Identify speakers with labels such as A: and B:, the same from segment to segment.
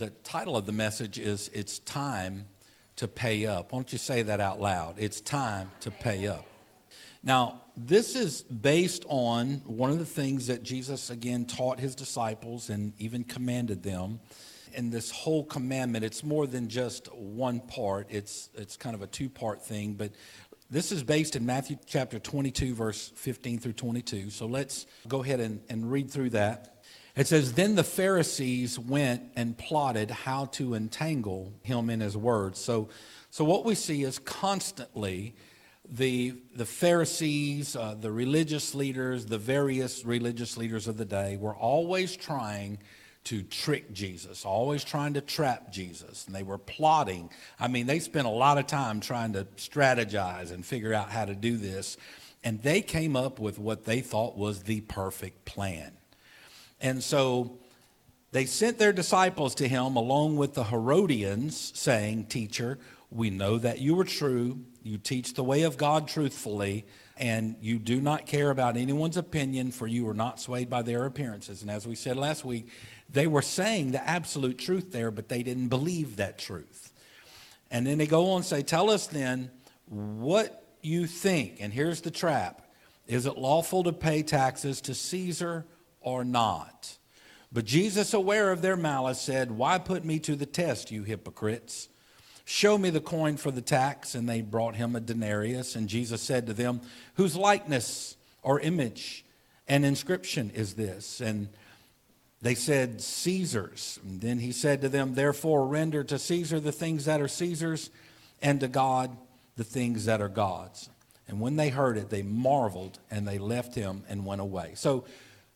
A: The title of the message is It's Time to Pay Up. Why don't you say that out loud? It's time to pay up. Now, this is based on one of the things that Jesus, again, taught his disciples and even commanded them. And this whole commandment, it's more than just one part. It's kind of a two-part thing. But this is based in Matthew chapter 22, verse 15 through 22. So let's go ahead and read through that. It says, "Then the Pharisees went and plotted how to entangle him in his words." So what we see is constantly the Pharisees, the religious leaders, the various religious leaders of the day were always trying to trick Jesus, always trying to trap Jesus. And they were plotting. I mean, they spent a lot of time trying to strategize and figure out how to do this. And they came up with what they thought was the perfect plan. And so they sent their disciples to him along with the Herodians, saying, "Teacher, we know that you are true. You teach the way of God truthfully, and you do not care about anyone's opinion, for you are not swayed by their appearances." And as we said last week, they were saying the absolute truth there, but they didn't believe that truth. And then they go on and say, "Tell us then what you think." And here's the trap. "Is it lawful to pay taxes to Caesar or not?" But Jesus, aware of their malice, said, "Why put me to the test, you hypocrites? Show me the coin for the tax." And they brought him a denarius. And Jesus said to them, "Whose likeness or image and inscription is this?" And they said, "Caesar's." And then he said to them, "Therefore render to Caesar the things that are Caesar's, and to God the things that are God's." And when they heard it, they marveled, and they left him and went away. So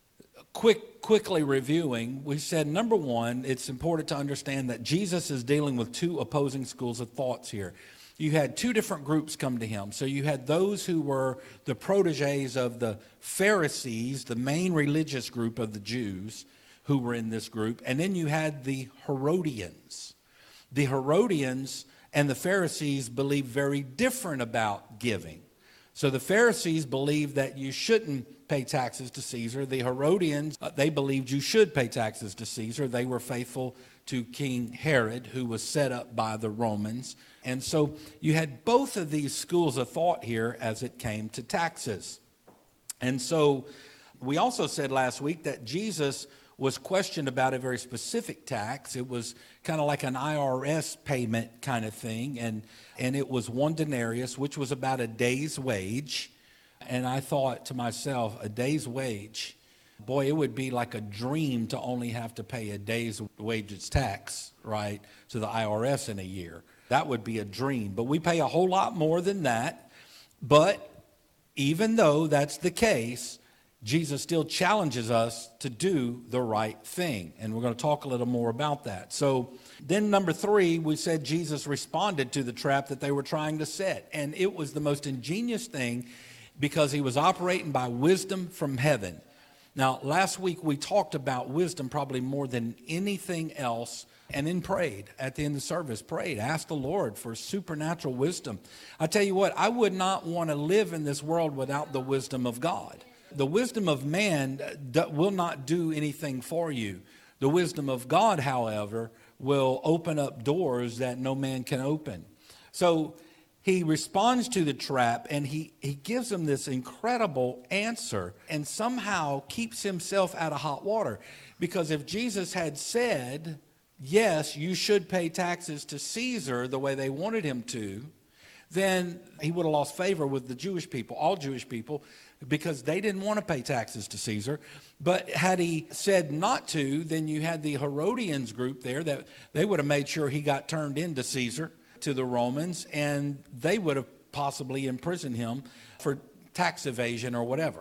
A: quickly reviewing, we said, number one, it's important to understand that Jesus is dealing with two opposing schools of thoughts here. You had two different groups come to him. So you had those who were the proteges of the Pharisees, the main religious group of the Jews who were in this group. And then you had the Herodians. The Herodians and the Pharisees believed very different about giving. So the Pharisees believed that you shouldn't pay taxes to Caesar. The Herodians, they believed you should pay taxes to Caesar. They were faithful to King Herod, who was set up by the Romans. And so you had both of these schools of thought here as it came to taxes. And so we also said last week that Jesus was questioned about a very specific tax. It was kind of like an IRS payment kind of thing. And it was one denarius, which was about a day's wage. And I thought to myself, a day's wage, boy, it would be like a dream to only have to pay a day's wages tax, right, to the IRS in a year. That would be a dream. But we pay a whole lot more than that. But even though that's the case, Jesus still challenges us to do the right thing. And we're going to talk a little more about that. So then number three, we said Jesus responded to the trap that they were trying to set. And it was the most ingenious thing because he was operating by wisdom from heaven. Now, last week we talked about wisdom probably more than anything else, and then prayed at the end of the service, asked the Lord for supernatural wisdom. I tell you what, I would not want to live in this world without the wisdom of God. The wisdom of man will not do anything for you. The wisdom of God, however, will open up doors that no man can open. So he responds to the trap, and he gives them this incredible answer and somehow keeps himself out of hot water. Because if Jesus had said, yes, you should pay taxes to Caesar the way they wanted him to, then he would have lost favor with the Jewish people, all Jewish people, because they didn't want to pay taxes to Caesar. But had he said not to, then you had the Herodians group there that they would have made sure he got turned into Caesar, to the Romans, and they would have possibly imprisoned him for tax evasion or whatever.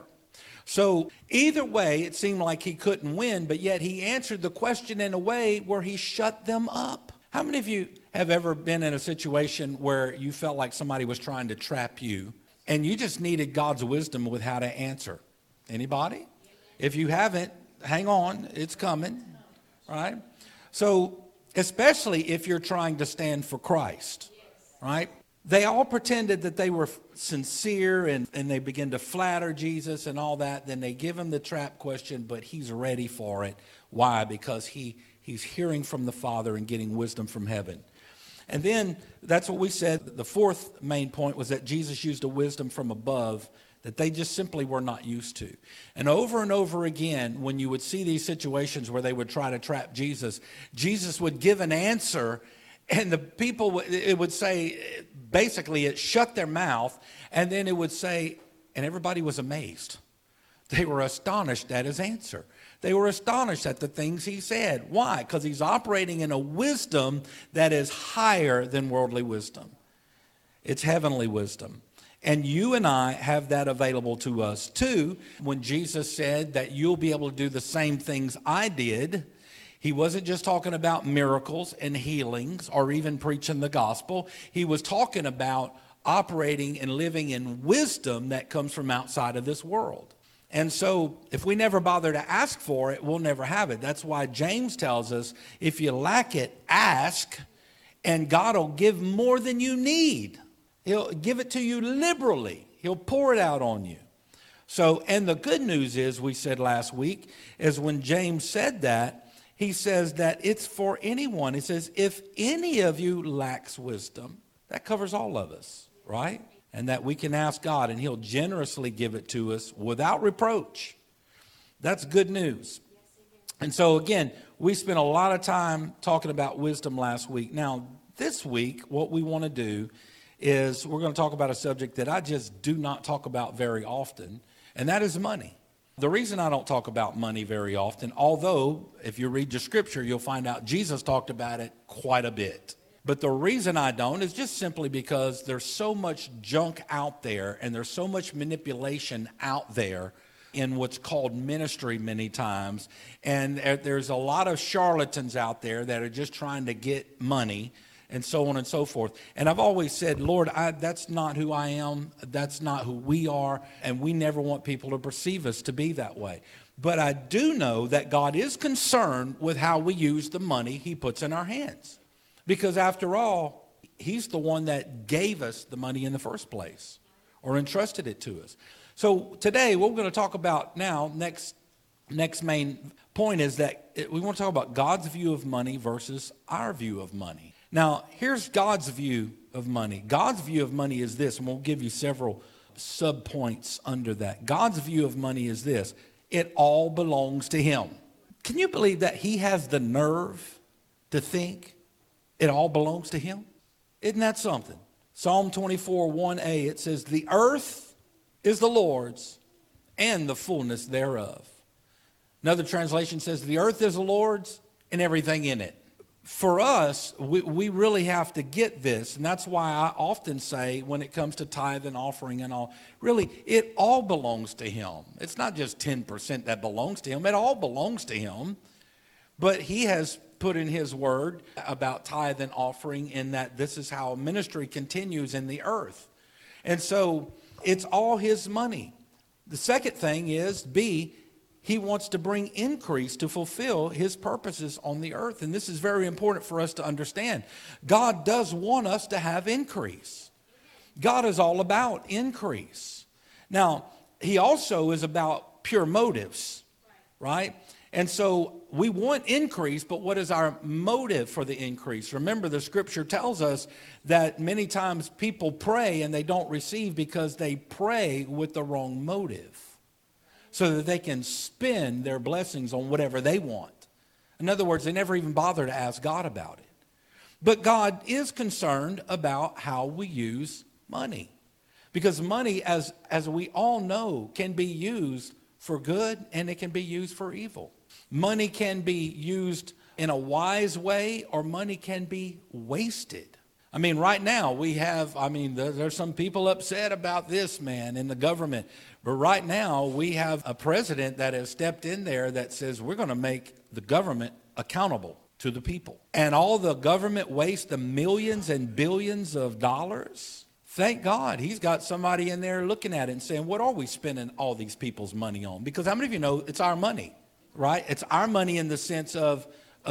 A: So either way, it seemed like he couldn't win, but yet he answered the question in a way where he shut them up. How many of you have ever been in a situation where you felt like somebody was trying to trap you and you just needed God's wisdom with how to answer? Anybody? If you haven't, hang on, it's coming, right? So especially if you're trying to stand for Christ, right? They all pretended that they were sincere and they begin to flatter Jesus and all that. Then they give him the trap question, but he's ready for it. Why? Because he He's hearing from the Father and getting wisdom from heaven. And then that's what we said. The fourth main point was that Jesus used a wisdom from above that they just simply were not used to. And over again, when you would see these situations where they would try to trap Jesus, Jesus would give an answer, and the people, it would say, basically it shut their mouth, and then it would say, and everybody was amazed. They were astonished at his answer. They were astonished at the things he said. Why? Because he's operating in a wisdom that is higher than worldly wisdom. It's heavenly wisdom. And you and I have that available to us too. When Jesus said that you'll be able to do the same things I did, he wasn't just talking about miracles and healings or even preaching the gospel. He was talking about operating and living in wisdom that comes from outside of this world. And so if we never bother to ask for it, we'll never have it. That's why James tells us, if you lack it, ask, and God will give more than you need. He'll give it to you liberally. He'll pour it out on you. So, and the good news is, we said last week, is when James said that, he says that it's for anyone. He says, if any of you lacks wisdom, that covers all of us, right? And that we can ask God and he'll generously give it to us without reproach. That's good news. And so again, we spent a lot of time talking about wisdom last week. Now, this week, what we want to do is we're going to talk about a subject that I just do not talk about very often, and that is money. The reason I don't talk about money very often, although if you read the scripture, you'll find out Jesus talked about it quite a bit. But the reason I don't is just simply because there's so much junk out there and there's so much manipulation out there in what's called ministry many times. And there's a lot of charlatans out there that are just trying to get money and so on and so forth. And I've always said, Lord, that's not who I am. That's not who we are. And we never want people to perceive us to be that way. But I do know that God is concerned with how we use the money he puts in our hands. Because after all, he's the one that gave us the money in the first place or entrusted it to us. So today, what we're going to talk about now, next main point is that we want to talk about God's view of money versus our view of money. Now, here's God's view of money. God's view of money is this, and we'll give you several sub-points under that. God's view of money is this: it all belongs to him. Can you believe that he has the nerve to think it all belongs to him? Isn't that something? Psalm 24, 1a, it says, the earth is the Lord's and the fullness thereof. Another translation says, the earth is the Lord's and everything in it. For us, we really have to get this, and that's why I often say when it comes to tithe and offering and all, really, it all belongs to him. It's not just 10% that belongs to him. It all belongs to him. But he has put in his word about tithe and offering, in that this is how ministry continues in the earth. And so it's all his money. The second thing is, B, he wants to bring increase to fulfill his purposes on the earth. And this is very important for us to understand. God does want us to have increase. God is all about increase. Now, he also is about pure motives, right? And so we want increase, but what is our motive for the increase? Remember, the scripture tells us that many times people pray and they don't receive because they pray with the wrong motive, so that they can spend their blessings on whatever they want. In other words, they never even bother to ask God about it. But God is concerned about how we use money. Because money, as we all know, can be used for good and it can be used for evil. Money can be used in a wise way, or money can be wasted. I mean, right now there's some people upset about this, man, in the government. But right now we have a president that has stepped in there that says we're going to make the government accountable to the people. And all the government waste, the millions and billions of dollars, thank God he's got somebody in there looking at it and saying, what are we spending all these people's money on? Because how many of you know it's our money, right? It's our money in the sense of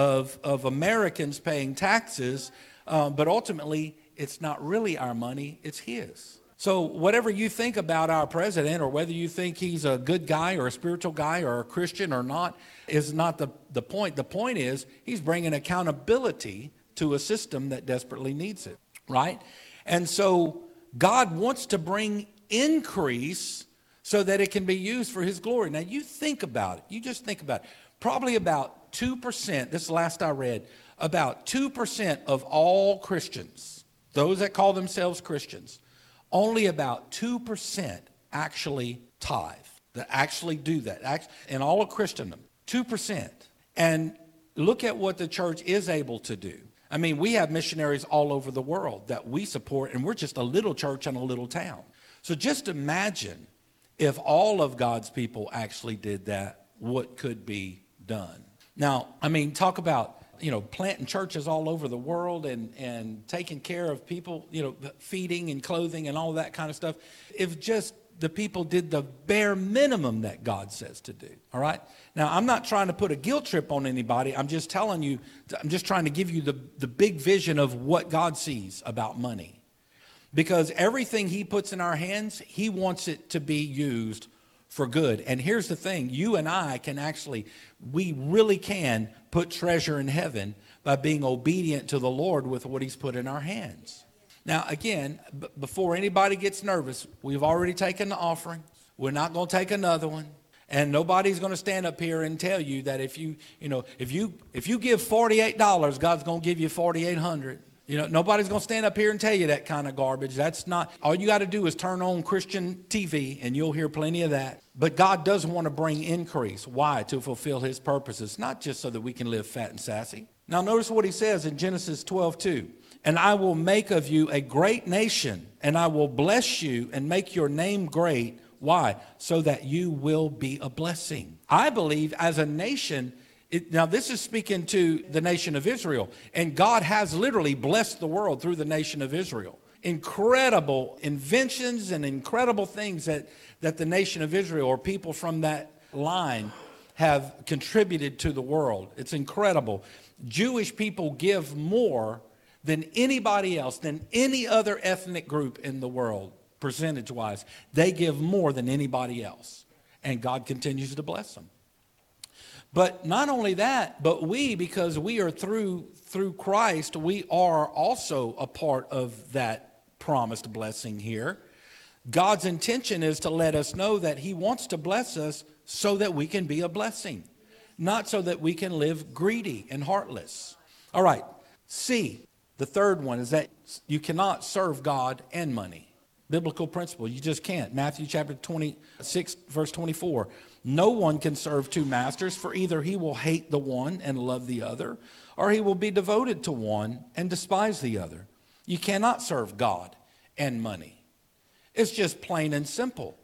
A: Americans paying taxes, but ultimately it's not really our money, it's his. So whatever you think about our president, or whether you think he's a good guy or a spiritual guy or a Christian or not, is not the point. The point is he's bringing accountability to a system that desperately needs it, right? And so God wants to bring increase so that it can be used for his glory. Now you think about it. You just think about it. Probably about 2%, this is the last I read, about 2% of all Christians, those that call themselves Christians, only about 2% actually tithe, that actually do that, in all of Christendom, 2%. And look at what the church is able to do. I mean, we have missionaries all over the world that we support, and we're just a little church in a little town. So just imagine if all of God's people actually did that, what could be done. Now, I mean, talk about, planting churches all over the world and taking care of people, feeding and clothing and all that kind of stuff. If just the people did the bare minimum that God says to do, all right? Now, I'm not trying to put a guilt trip on anybody. I'm just telling you, I'm just trying to give you the big vision of what God sees about money. Because everything he puts in our hands, he wants it to be used for good. And here's the thing, you and I we really can put treasure in heaven by being obedient to the Lord with what he's put in our hands. Now, again, before anybody gets nervous, we've already taken the offering. We're not going to take another one. And nobody's going to stand up here and tell you that if you give $48, God's going to give you $4,800. Nobody's going to stand up here and tell you that kind of garbage. That's not, all you got to do is turn on Christian TV and you'll hear plenty of that. But God does want to bring increase. Why? To fulfill his purposes, not just so that we can live fat and sassy. Now notice what he says in Genesis 12:2. And I will make of you a great nation, and I will bless you and make your name great. Why? So that you will be a blessing. I believe as a nation, now this is speaking to the nation of Israel, and God has literally blessed the world through the nation of Israel. Incredible inventions and incredible things that the nation of Israel or people from that line have contributed to the world. It's incredible. Jewish people give more than anybody else, than any other ethnic group in the world, percentage-wise. They give more than anybody else, and God continues to bless them. But not only that, but because we are through Christ, we are also a part of that promised blessing here. God's intention is to let us know that he wants to bless us so that we can be a blessing, not so that we can live greedy and heartless. All right, C, the third one is that you cannot serve God and money. Biblical principle, you just can't. Matthew chapter 26, verse 24. No one can serve two masters, for either he will hate the one and love the other, or he will be devoted to one and despise the other. You cannot serve God and money. It's just plain and simple.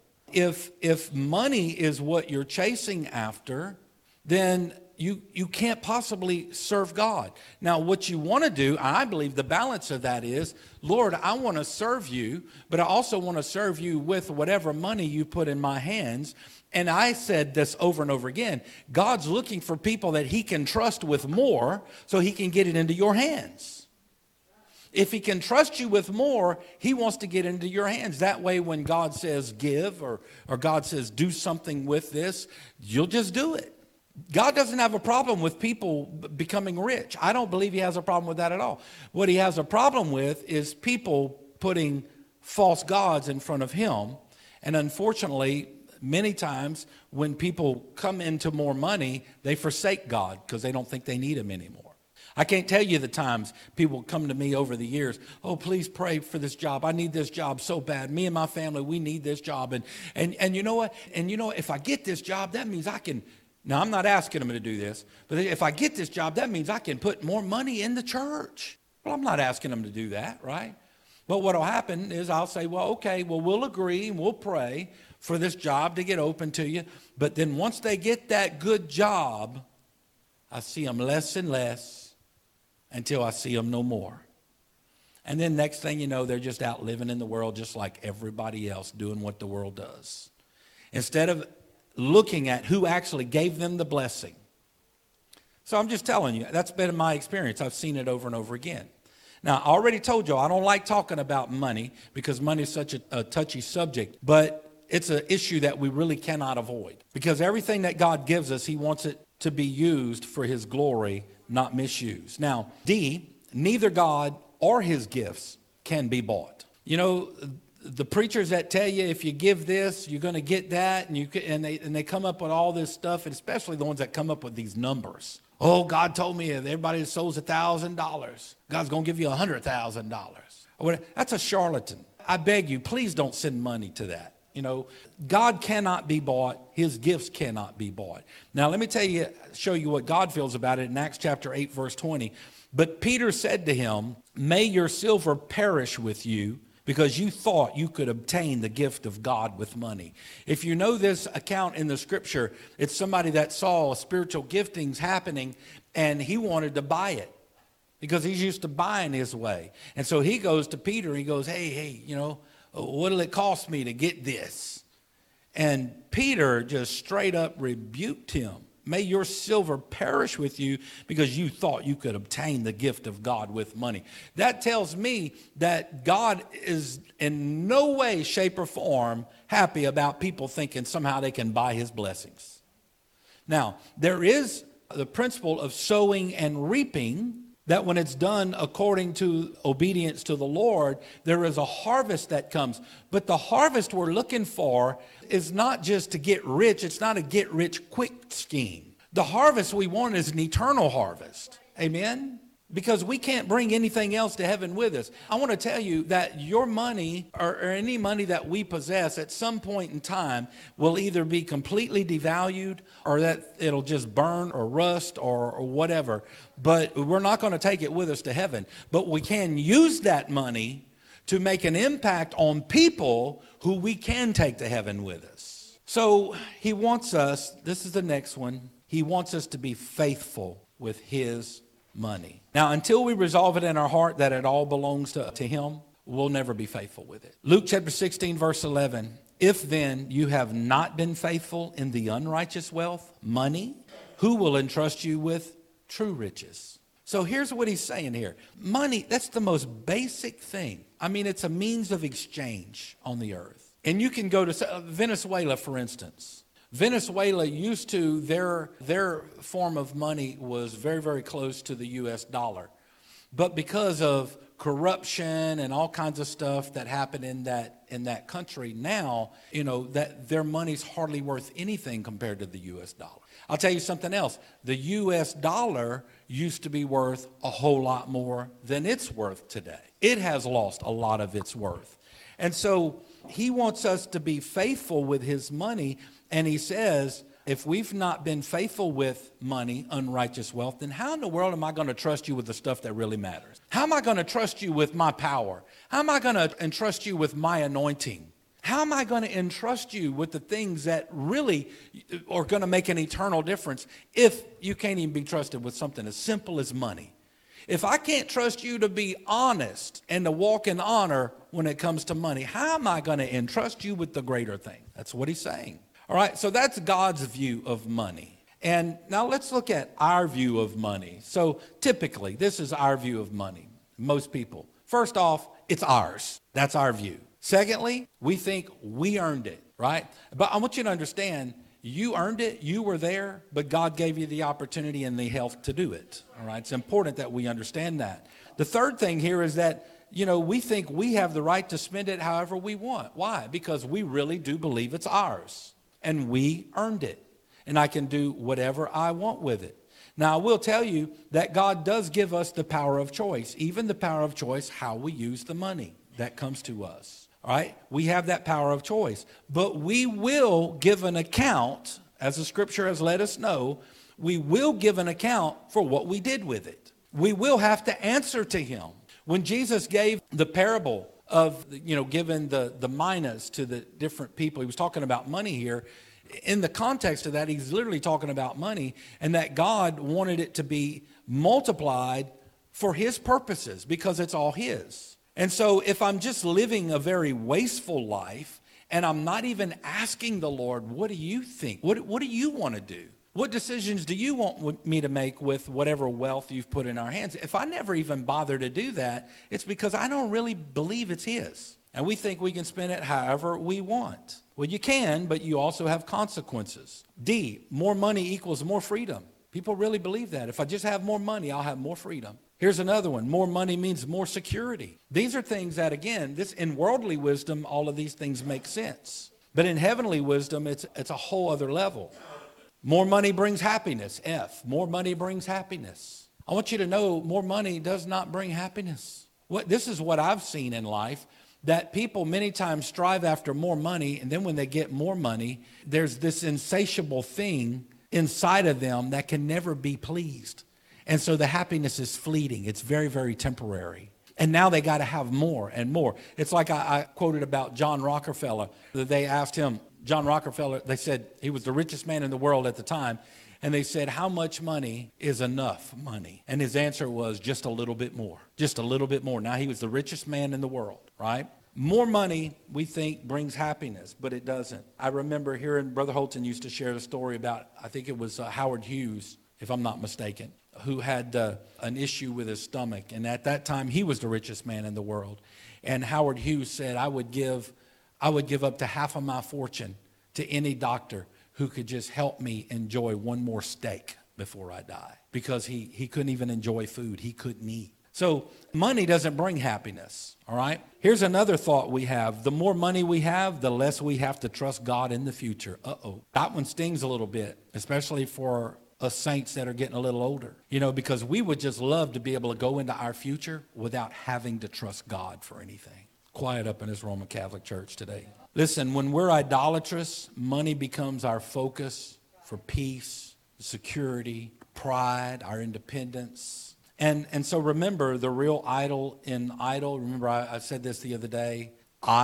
A: If money is what you're chasing after, then you can't possibly serve God. Now, what you want to do, I believe the balance of that is, Lord, I want to serve you, but I also want to serve you with whatever money you put in my hands. And I said this over and over again, God's looking for people that he can trust with more so he can get it into your hands. If he can trust you with more, he wants to get into your hands. That way, when God says give or God says do something with this, you'll just do it. God doesn't have a problem with people becoming rich. I don't believe he has a problem with that at all. What he has a problem with is people putting false gods in front of him. And unfortunately, many times when people come into more money, they forsake God because they don't think they need him anymore. I can't tell you the times people come to me over the years, oh, please pray for this job. I need this job so bad. Me and my family, we need this job. And you know what? And you know, if I get this job, that means I can. Now, I'm not asking them to do this, but if I get this job, that means I can put more money in the church. Well, I'm not asking them to do that, right? But what will happen is I'll say, well, okay, well, we'll agree and we'll pray for this job to get open to you. But then once they get that good job, I see them less and less until I see them no more. And then next thing you know, they're just out living in the world just like everybody else, doing what the world does. Instead of looking at who actually gave them the blessing. So I'm just telling you, that's been my experience. I've seen it over and over again. Now, I already told you I don't like talking about money because money is such a touchy subject, but it's an issue that we really cannot avoid because everything that God gives us, he wants it to be used for his glory, not misused. Now, D, neither God or his gifts can be bought. You know, the preachers that tell you if you give this, you're going to get that, and they come up with all this stuff, and especially the ones that come up with these numbers. Oh, God told me if everybody sows $1,000, God's going to give you $100,000. That's a charlatan. I beg you, please don't send money to that. You know, God cannot be bought. His gifts cannot be bought. Now, let me show you what God feels about it in Acts chapter 8, verse 20. But Peter said to him, may your silver perish with you, because you thought you could obtain the gift of God with money. If you know this account in the scripture, it's somebody that saw spiritual giftings happening and he wanted to buy it because he's used to buying his way. And so he goes to Peter and he goes, hey, you know, what'll it cost me to get this? And Peter just straight up rebuked him. May your silver perish with you because you thought you could obtain the gift of God with money. That tells me that God is in no way, shape, or form happy about people thinking somehow they can buy his blessings. Now, there is the principle of sowing and reaping, that when it's done according to obedience to the Lord, there is a harvest that comes. But the harvest we're looking for is not just to get rich. It's not a get rich quick scheme. The harvest we want is an eternal harvest. Amen? Because we can't bring anything else to heaven with us. I want to tell you that your money or any money that we possess at some point in time will either be completely devalued or that it'll just burn or rust or whatever. But we're not going to take it with us to heaven. But we can use that money to make an impact on people who we can take to heaven with us. So he wants us, this is the next one, he wants us to be faithful with his money. Now, until we resolve it in our heart that it all belongs to him, we'll never be faithful with it. Luke chapter 16, verse 11. If then you have not been faithful in the unrighteous wealth, money, who will entrust you with true riches? So here's what he's saying here. Money, that's the most basic thing. I mean, it's a means of exchange on the earth. And you can go to Venezuela, for instance. Venezuela used to, their form of money was very, very close to the U.S. dollar. But because of corruption and all kinds of stuff that happened in that country now, you know, that their money's hardly worth anything compared to the U.S. dollar. I'll tell you something else. The U.S. dollar used to be worth a whole lot more than it's worth today. It has lost a lot of its worth. And so he wants us to be faithful with his money. And he says, if we've not been faithful with money, unrighteous wealth, then how in the world am I going to trust you with the stuff that really matters? How am I going to trust you with my power? How am I going to entrust you with my anointing? How am I going to entrust you with the things that really are going to make an eternal difference if you can't even be trusted with something as simple as money? If I can't trust you to be honest and to walk in honor when it comes to money, how am I going to entrust you with the greater thing? That's what he's saying. All right, so that's God's view of money. And now let's look at our view of money. So typically, this is our view of money, most people. First off, it's ours. That's our view. Secondly, we think we earned it, right? But I want you to understand, you earned it, you were there, but God gave you the opportunity and the health to do it. All right, it's important that we understand that. The third thing here is that, you know, we think we have the right to spend it however we want. Why? Because we really do believe it's ours. And we earned it. And I can do whatever I want with it. Now, I will tell you that God does give us the power of choice, even the power of choice, how we use the money that comes to us. All right? We have that power of choice. But we will give an account, as the scripture has let us know, we will give an account for what we did with it. We will have to answer to him. When Jesus gave the parable of, you know, giving the minas to the different people. He was talking about money here. In the context of that, he's literally talking about money and that God wanted it to be multiplied for his purposes because it's all his. And so if I'm just living a very wasteful life and I'm not even asking the Lord, what do you think? What do you want to do? What decisions do you want me to make with whatever wealth you've put in our hands? If I never even bother to do that, it's because I don't really believe it's his. And we think we can spend it however we want. Well, you can, but you also have consequences. D, more money equals more freedom. People really believe that. If I just have more money, I'll have more freedom. Here's another one. More money means more security. These are things that, again, in worldly wisdom, all of these things make sense. But in heavenly wisdom, it's a whole other level. More money brings happiness. F, more money brings happiness. I want you to know more money does not bring happiness. This is what I've seen in life, that people many times strive after more money, and then when they get more money, there's this insatiable thing inside of them that can never be pleased. And so the happiness is fleeting. It's very, very temporary. And now they got to have more and more. It's like I quoted about John Rockefeller. They asked him, John Rockefeller, they said he was the richest man in the world at the time. And they said, how much money is enough money? And his answer was just a little bit more, just a little bit more. Now he was the richest man in the world, right? More money, we think, brings happiness, but it doesn't. I remember hearing Brother Holton used to share the story about, I think it was Howard Hughes, if I'm not mistaken, who had an issue with his stomach. And at that time, he was the richest man in the world. And Howard Hughes said, I would give up to half of my fortune to any doctor who could just help me enjoy one more steak before I die. Because he couldn't even enjoy food. He couldn't eat. So money doesn't bring happiness, all right? Here's another thought we have. The more money we have, the less we have to trust God in the future. Uh-oh. That one stings a little bit, especially for us saints that are getting a little older. Because we would just love to be able to go into our future without having to trust God for anything. Quiet up in this Roman Catholic Church today. Listen, when we're idolatrous, money becomes our focus for peace, security, pride, our independence. And so remember, the real idol in idol, remember I said this the other day,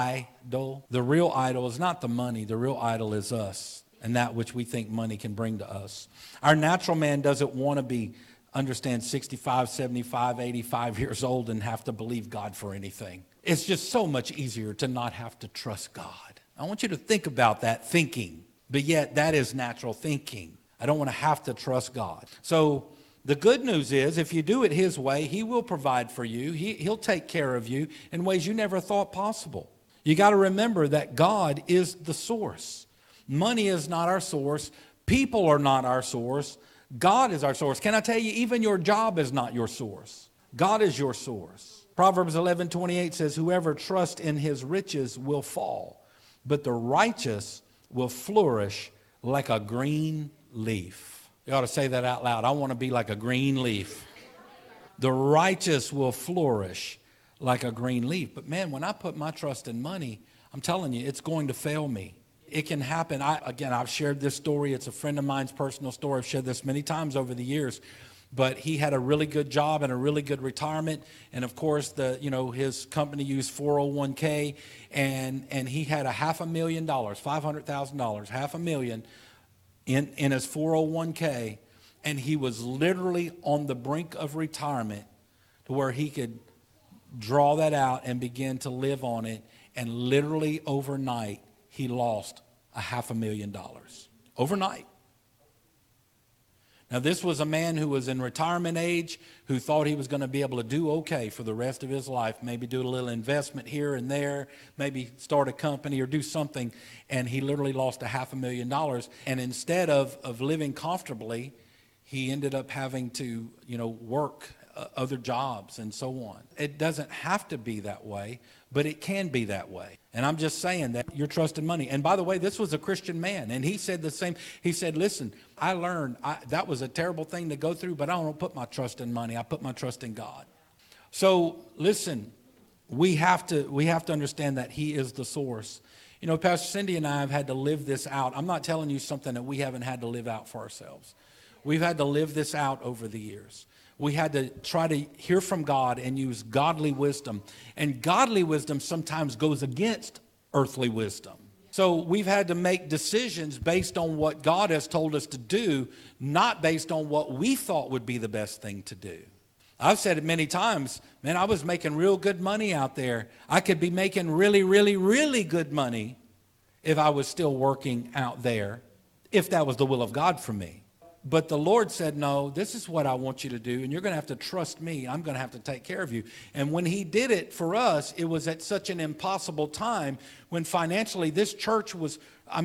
A: idol. The real idol is not the money. The real idol is us and that which we think money can bring to us. Our natural man doesn't want to understand 65, 75, 85 years old and have to believe God for anything. It's just so much easier to not have to trust God. I want you to think about that thinking, but yet that is natural thinking. I don't want to have to trust God. So the good news is if you do it his way, he will provide for you. He'll take care of you in ways you never thought possible. You got to remember that God is the source. Money is not our source. People are not our source. God is our source. Can I tell you, even your job is not your source. God is your source. Proverbs 11:28 says, whoever trusts in his riches will fall, but the righteous will flourish like a green leaf. You ought to say that out loud. I want to be like a green leaf. The righteous will flourish like a green leaf. But man, when I put my trust in money, I'm telling you, it's going to fail me. It can happen. I've shared this story. It's a friend of mine's personal story. I've shared this many times over the years. But he had a really good job and a really good retirement. And of course, his company used 401k. And he had $500,000, $500,000, $500,000 in his 401k. And he was literally on the brink of retirement to where he could draw that out and begin to live on it. And literally overnight, he lost $500,000 overnight. Now, this was a man who was in retirement age, who thought he was going to be able to do okay for the rest of his life, maybe do a little investment here and there, maybe start a company or do something, and he literally lost $500,000. And instead of living comfortably, he ended up having to, work other jobs and so on. It doesn't have to be that way, but it can be that way. And I'm just saying that you're trusting money. And by the way, this was a Christian man, and he said the same. He said, listen, I learned that was a terrible thing to go through, but I don't put my trust in money. I put my trust in God. So listen, we have to understand that he is the source. Pastor Cindy and I have had to live this out. I'm not telling you something that we haven't had to live out for ourselves. We've had to live this out over the years. We had to try to hear from God and use godly wisdom. And godly wisdom sometimes goes against earthly wisdom. So we've had to make decisions based on what God has told us to do, not based on what we thought would be the best thing to do. I've said it many times, man, I was making real good money out there. I could be making really, really, really good money if I was still working out there, if that was the will of God for me. But the Lord said, no, this is what I want you to do, and you're going to have to trust me. I'm going to have to take care of you. And when he did it for us, it was at such an impossible time when financially this church was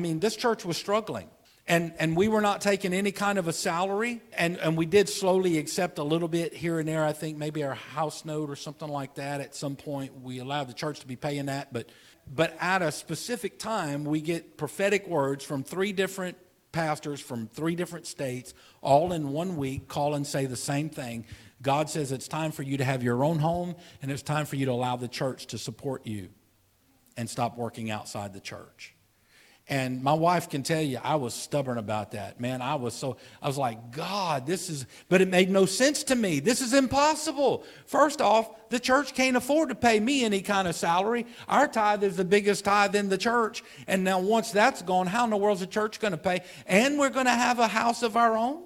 A: struggling. And we were not taking any kind of a salary, and we did slowly accept a little bit here and there. I think maybe our house note or something like that at some point. We allowed the church to be paying that. But at a specific time, we get prophetic words from 3 different pastors from 3 different states, all in 1 week, call and say the same thing. God says it's time for you to have your own home, and it's time for you to allow the church to support you and stop working outside the church. And my wife can tell you, I was stubborn about that. Man, I was like, God, but it made no sense to me. This is impossible. First off, the church can't afford to pay me any kind of salary. Our tithe is the biggest tithe in the church. And now once that's gone, how in the world is the church going to pay? And we're going to have a house of our own?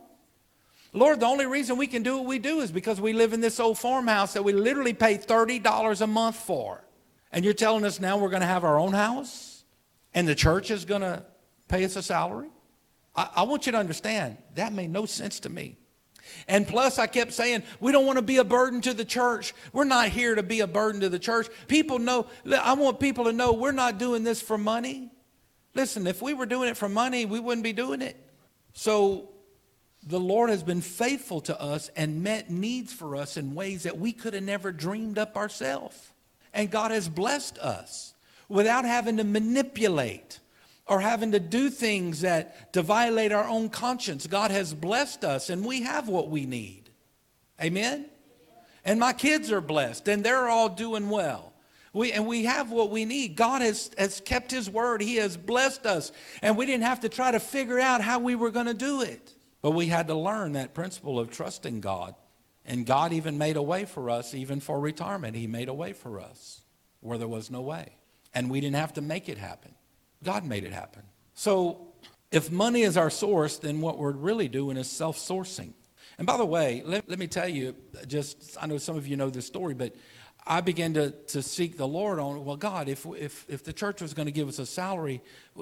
A: Lord, the only reason we can do what we do is because we live in this old farmhouse that we literally pay $30 a month for. And you're telling us now we're going to have our own house? And the church is going to pay us a salary? I want you to understand, that made no sense to me. And plus, I kept saying, we don't want to be a burden to the church. We're not here to be a burden to the church. People know, I want people to know we're not doing this for money. Listen, if we were doing it for money, we wouldn't be doing it. So the Lord has been faithful to us and met needs for us in ways that we could have never dreamed up ourselves. And God has blessed us without having to manipulate or having to do things to violate our own conscience. God has blessed us, and we have what we need. Amen? And my kids are blessed, and they're all doing well. We have what we need. God has kept his word. He has blessed us, and we didn't have to try to figure out how we were going to do it. But we had to learn that principle of trusting God. And God even made a way for us, even for retirement. He made a way for us where there was no way. And we didn't have to make it happen. God made it happen. So if money is our source, then what we're really doing is self-sourcing. And by the way, let me tell you, I know some of you know this story, but I began to seek the Lord on, well, God, if the church was going to give us a salary,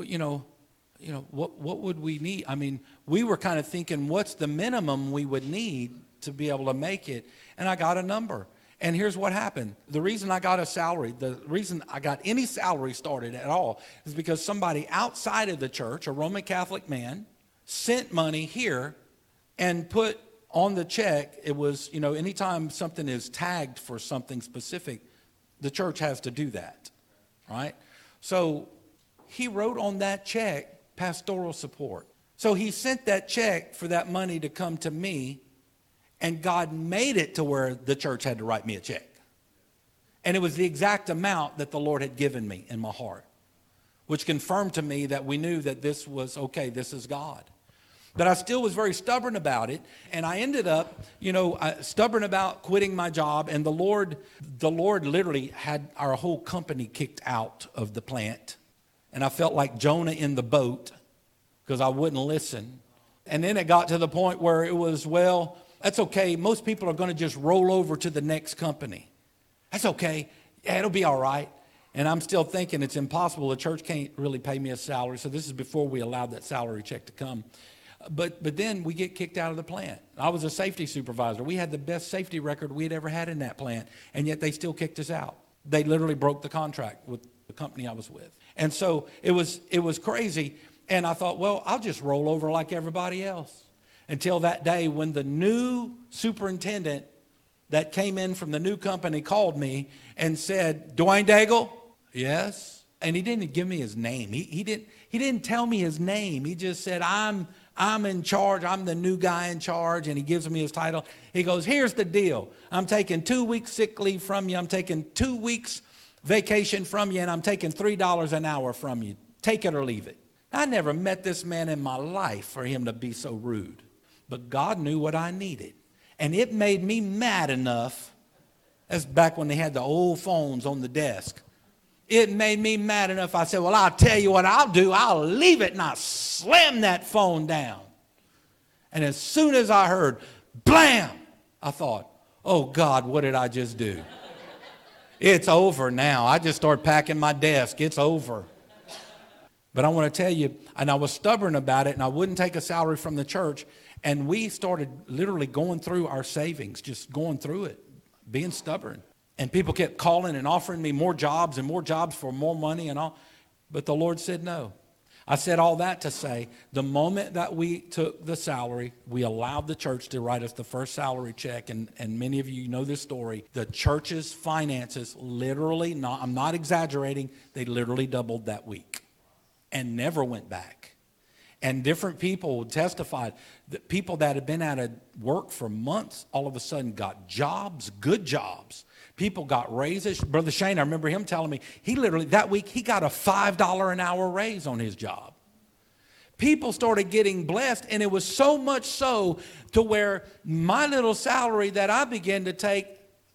A: what would we need? I mean, we were kind of thinking, what's the minimum we would need to be able to make it? And I got a number. And here's what happened. The reason I got a salary, the reason I got any salary started at all is because somebody outside of the church, a Roman Catholic man, sent money here and put on the check. It was, anytime something is tagged for something specific, the church has to do that, right? So he wrote on that check pastoral support. So he sent that check for that money to come to me. And God made it to where the church had to write me a check. And it was the exact amount that the Lord had given me in my heart, which confirmed to me that we knew that this was okay, this is God. But I still was very stubborn about it. And I ended up, stubborn about quitting my job. And the Lord literally had our whole company kicked out of the plant. And I felt like Jonah in the boat because I wouldn't listen. And then it got to the point where it was, well, that's okay. Most people are going to just roll over to the next company. That's okay. Yeah, it'll be all right. And I'm still thinking it's impossible. The church can't really pay me a salary. So this is before we allowed that salary check to come. But then we get kicked out of the plant. I was a safety supervisor. We had the best safety record we had ever had in that plant. And yet they still kicked us out. They literally broke the contract with the company I was with. And so it was crazy. And I thought, well, I'll just roll over like everybody else. Until that day when the new superintendent that came in from the new company called me and said, Dwayne Daigle? Yes. And he didn't give me his name. He didn't tell me his name. He just said, I'm in charge. I'm the new guy in charge. And he gives me his title. He goes, here's the deal. I'm taking 2 weeks sick leave from you. I'm taking 2 weeks vacation from you. And I'm taking $3 an hour from you. Take it or leave it. I never met this man in my life for him to be so rude. But God knew what I needed. And it made me mad enough. That's back when they had the old phones on the desk. It made me mad enough. I said, well, I'll tell you what I'll do. I'll leave it, and I slammed that phone down. And as soon as I heard, blam, I thought, oh, God, what did I just do? It's over now. I just started packing my desk. It's over. But I want to tell you, and I was stubborn about it, and I wouldn't take a salary from the church. And we started literally going through our savings, just going through it, being stubborn. And people kept calling and offering me more jobs for more money and all. But the Lord said no. I said all that to say, the moment that we took the salary, we allowed the church to write us the first salary check. And many of you know this story. The church's finances literally, I'm not exaggerating, they literally doubled that week and never went back. And different people testified that people that had been out of work for months all of a sudden got jobs, good jobs. People got raises. Brother Shane, I remember him telling me, he literally, that week, he got a $5 an hour raise on his job. People started getting blessed, and it was so much so to where my little salary that I began to take,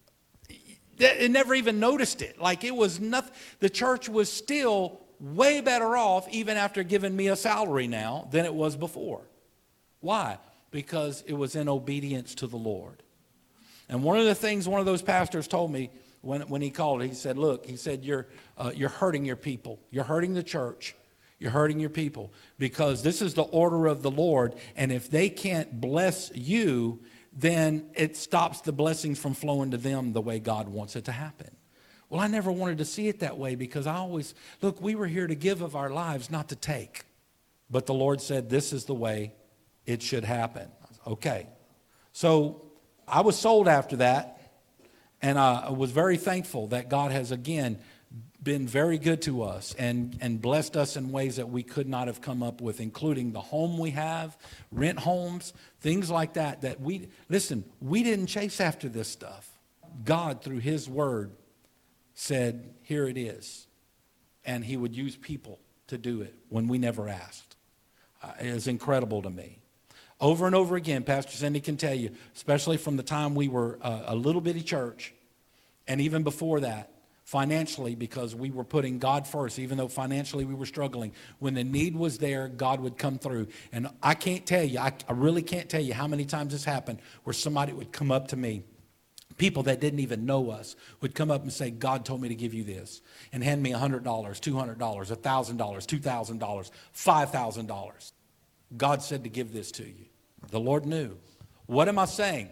A: it never even noticed it. Like it was nothing. The church was still way better off even after giving me a salary now than it was before. Why? Because it was in obedience to the Lord. And one of the things one of those pastors told me when he called, he said, look, he said, you're hurting your people. You're hurting the church. You're hurting your people because this is the order of the Lord. And if they can't bless you, then it stops the blessings from flowing to them the way God wants it to happen. Well, I never wanted to see it that way because I always, look, we were here to give of our lives, not to take. But the Lord said, this is the way it should happen. Okay. So I was sold after that, and I was very thankful that God has again been very good to us and blessed us in ways that we could not have come up with, including the home we have, rent homes, things like that, that we didn't chase after this stuff. God, through his word, said, here it is. And he would use people to do it when we never asked. It is incredible to me. Over and over again, Pastor Cindy can tell you, especially from the time we were a little bitty church, and even before that, financially, because we were putting God first, even though financially we were struggling. When the need was there, God would come through. And I can't tell you, I really can't tell you how many times this happened where somebody would come up to me, people that didn't even know us, would come up and say, God told me to give you this, and hand me $100, $200, $1,000, $2,000, $5,000. God said to give this to you. The Lord knew. What am I saying?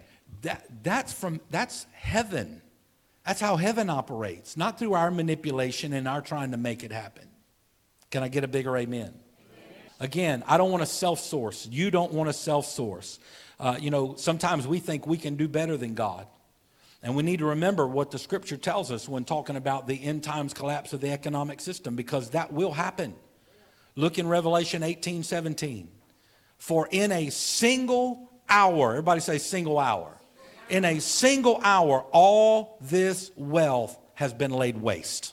A: That's heaven. That's how heaven operates, not through our manipulation and our trying to make it happen. Can I get a bigger amen? Amen. Again, I don't want to self-source. You don't want to self-source. Sometimes we think we can do better than God. And we need to remember what the scripture tells us when talking about the end times collapse of the economic system, because that will happen. Look in Revelation 18:17. For in a single hour, everybody say single hour. In a single hour, all this wealth has been laid waste.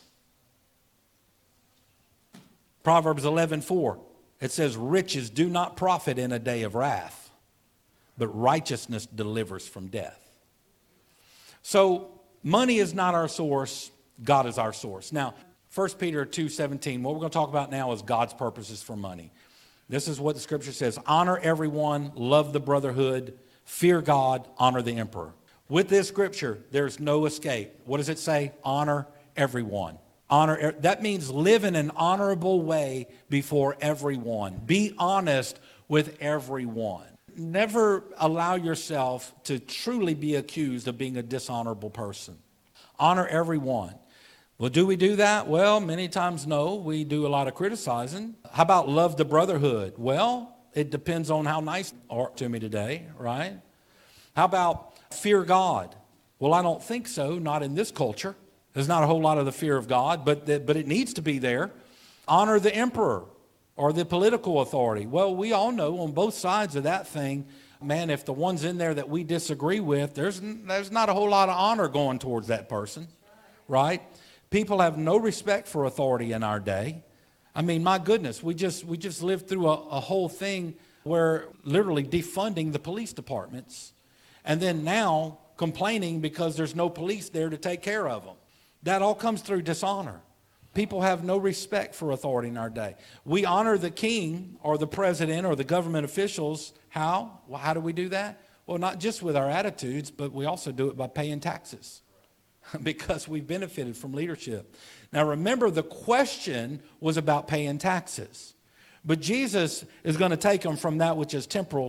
A: Proverbs 11:4, it says, riches do not profit in a day of wrath, but righteousness delivers from death. So money is not our source. God is our source. Now, 1 Peter 2:17, what we're going to talk about now is God's purposes for money. This is what the scripture says. Honor everyone, love the brotherhood, fear God, honor the emperor. With this scripture, there's no escape. What does it say? Honor everyone. That means live in an honorable way before everyone. Be honest with everyone. Never allow yourself to truly be accused of being a dishonorable person. Honor everyone. Well, do we do that? Well, many times no. We do a lot of criticizing. How about love the brotherhood? Well, it depends on how nice you are to me today, right? How about fear God? Well, I don't think so, not in this culture. There's not a whole lot of the fear of God, but it needs to be there. Honor the emperor or the political authority. Well, we all know on both sides of that thing, man, if the one's in there that we disagree with, there's not a whole lot of honor going towards that person, right? People have no respect for authority in our day. I mean, my goodness, we just lived through a whole thing where literally defunding the police departments, and then now complaining because there's no police there to take care of them. That all comes through dishonor. People have no respect for authority in our day. We honor the king or the president or the government officials. How? Well, how do we do that? Well, not just with our attitudes, but we also do it by paying taxes because we've benefited from leadership. Now, remember, the question was about paying taxes. But Jesus is going to take them from that which is temporal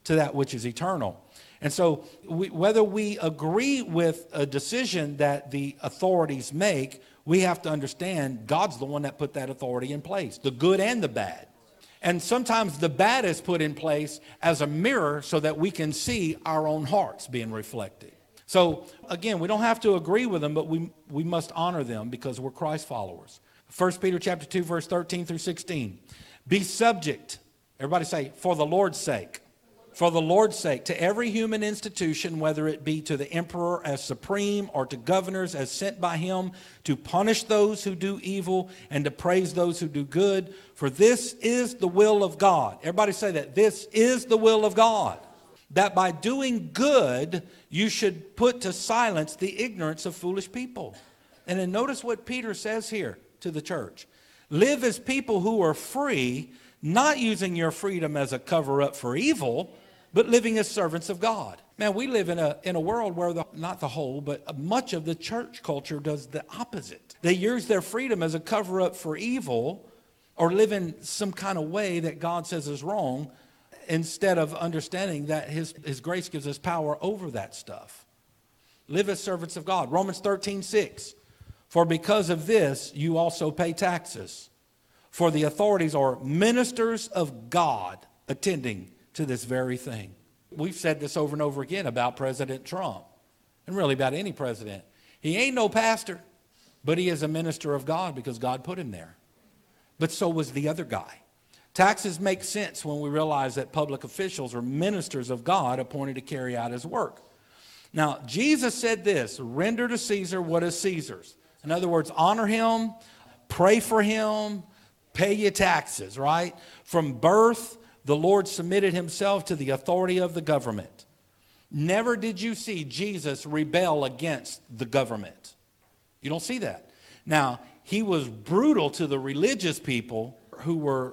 A: to that which is eternal. And so whether we agree with a decision that the authorities make, we have to understand God's the one that put that authority in place, the good and the bad. And sometimes the bad is put in place as a mirror so that we can see our own hearts being reflected. So again, we don't have to agree with them, but we must honor them because we're Christ followers. 1 Peter chapter 2, verse 13 through 16. Be subject, everybody say, for the Lord's sake. For the Lord's sake, to every human institution, whether it be to the emperor as supreme or to governors as sent by him, to punish those who do evil and to praise those who do good. For this is the will of God. Everybody say that. This is the will of God. That by doing good, you should put to silence the ignorance of foolish people. And then notice what Peter says here to the church. Live as people who are free, not using your freedom as a cover-up for evil, but living as servants of God. Man, we live in a world where not the whole, but much of the church culture does the opposite. They use their freedom as a cover-up for evil or live in some kind of way that God says is wrong instead of understanding that His grace gives us power over that stuff. Live as servants of God. Romans 13:6. For because of this, you also pay taxes. For the authorities are ministers of God attending to this very thing. We've said this over and over again about President Trump, and really about any president. He ain't no pastor, but he is a minister of God because God put him there. But so was the other guy. Taxes make sense when we realize that public officials are ministers of God appointed to carry out his work. Now, Jesus said this, render to Caesar what is Caesar's. In other words, honor him, pray for him, pay your taxes, right? From birth, the Lord submitted himself to the authority of the government. Never did you see Jesus rebel against the government. You don't see that. Now, he was brutal to the religious people who were,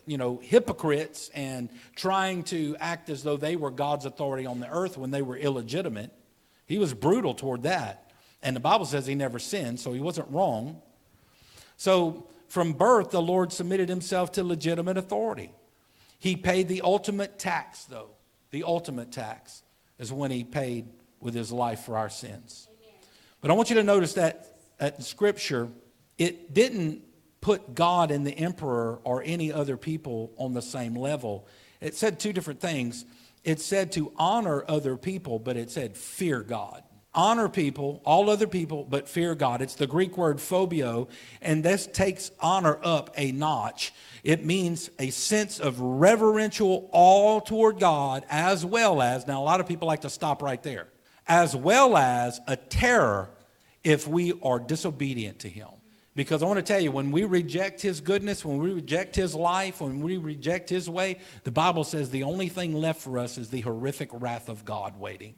A: hypocrites and trying to act as though they were God's authority on the earth when they were illegitimate. He was brutal toward that. And the Bible says he never sinned, so he wasn't wrong. So from birth, the Lord submitted himself to legitimate authority. He paid the ultimate tax, though. The ultimate tax is when he paid with his life for our sins. Amen. But I want you to notice that in Scripture, it didn't put God and the emperor or any other people on the same level. It said two different things. It said to honor other people, but it said fear God. Honor people, all other people, but fear God. It's the Greek word phobio, and this takes honor up a notch. It means a sense of reverential awe toward God, as well as, now a lot of people like to stop right there, as well as a terror if we are disobedient to him. Because I want to tell you, when we reject his goodness, when we reject his life, when we reject his way, the Bible says the only thing left for us is the horrific wrath of God waiting.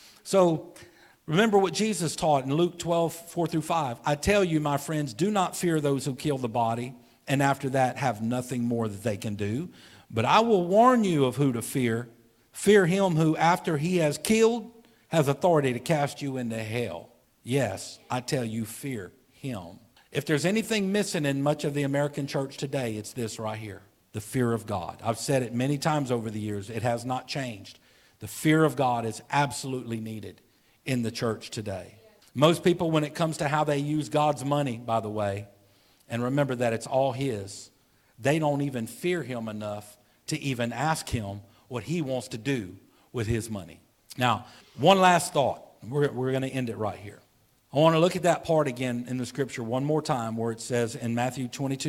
A: So remember what Jesus taught in Luke 12:4-5. I tell you, my friends, do not fear those who kill the body, and after that have nothing more that they can do. But I will warn you of who to fear. Fear him who, after he has killed, has authority to cast you into hell. Yes, I tell you, fear him. If there's anything missing in much of the American church today, it's this right here, the fear of God. I've said it many times over the years. It has not changed. The fear of God is absolutely needed in the church today. Most people, when it comes to how they use God's money, by the way, and remember that it's all his, they don't even fear him enough to even ask him what he wants to do with his money. Now, one last thought. We're going to end it right here. I want to look at that part again in the scripture one more time where it says in Matthew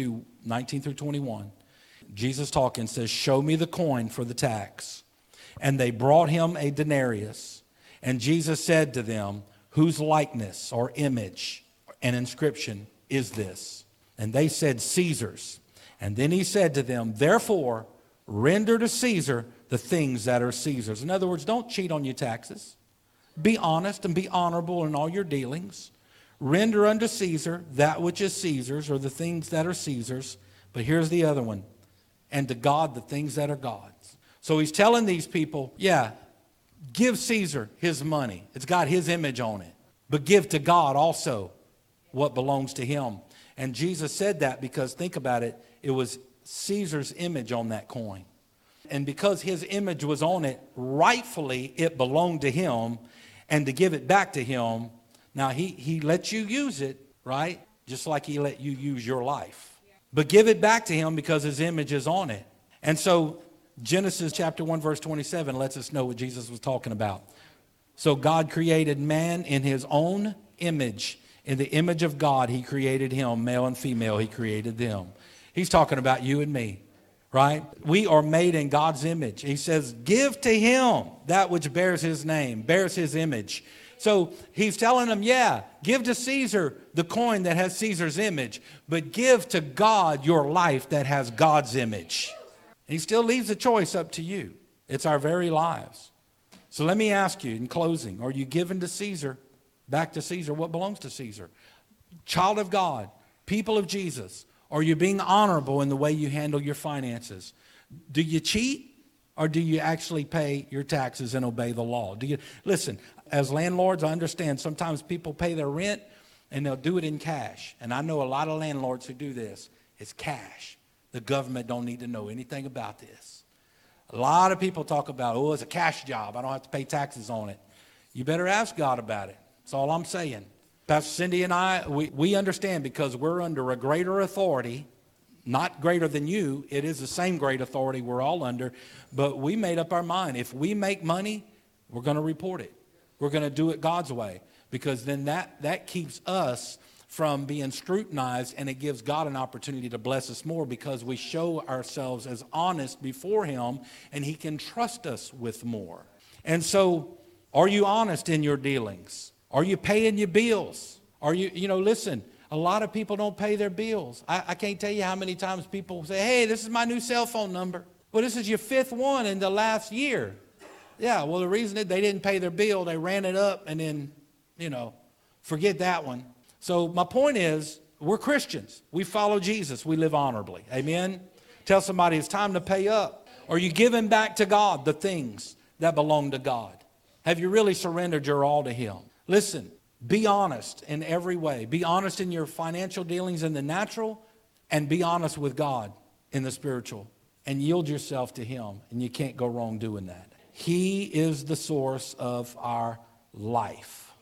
A: 22:19-21, Jesus talking says, show me the coin for the tax. And they brought him a denarius. And Jesus said to them, whose likeness or image and inscription is this? And they said, Caesar's. And then he said to them, therefore, render to Caesar the things that are Caesar's. In other words, don't cheat on your taxes. Be honest and be honorable in all your dealings. Render unto Caesar that which is Caesar's, or the things that are Caesar's. But here's the other one. And to God the things that are God's. So he's telling these people, yeah, give Caesar his money. It's got his image on it. But give to God also what belongs to him. And Jesus said that because, think about it, it was Caesar's image on that coin. And because his image was on it, rightfully it belonged to him. And to give it back to him, now he lets you use it, right? Just like he let you use your life. But give it back to him because his image is on it. And so Genesis chapter 1 verse 27 lets us know what Jesus was talking about. So God created man in his own image. In the image of God, he created him. Male and female, he created them. He's talking about you and me, right? We are made in God's image. He says, give to him that which bears his name, bears his image. So he's telling them, yeah, give to Caesar the coin that has Caesar's image, but give to God your life that has God's image. He still leaves the choice up to you. It's our very lives. So let me ask you in closing, are you giving to Caesar, back to Caesar, what belongs to Caesar? Child of God, people of Jesus, are you being honorable in the way you handle your finances? Do you cheat or do you actually pay your taxes and obey the law? Listen, as landlords, I understand sometimes people pay their rent and they'll do it in cash. And I know a lot of landlords who do this. It's cash. The government don't need to know anything about this. A lot of people talk about, oh, it's a cash job. I don't have to pay taxes on it. You better ask God about it. That's all I'm saying. Pastor Cindy and I, we understand because we're under a greater authority, not greater than you. It is the same great authority we're all under. But we made up our mind. If we make money, we're going to report it. We're going to do it God's way. Because then that keeps us from being scrutinized, and it gives God an opportunity to bless us more because we show ourselves as honest before him, and he can trust us with more. And so, are you honest in your dealings? Are you paying your bills? Are you listen, a lot of people don't pay their bills. I can't tell you how many times people say, hey, this is my new cell phone number. Well, this is your 5th one in the last year. Yeah, well, the reason that they didn't pay their bill, they ran it up and then, forget that one. So my point is, we're Christians. We follow Jesus. We live honorably. Amen? Tell somebody it's time to pay up. Are you giving back to God the things that belong to God? Have you really surrendered your all to him? Listen, be honest in every way. Be honest in your financial dealings in the natural, and be honest with God in the spiritual. And yield yourself to him, and you can't go wrong doing that. He is the source of our life.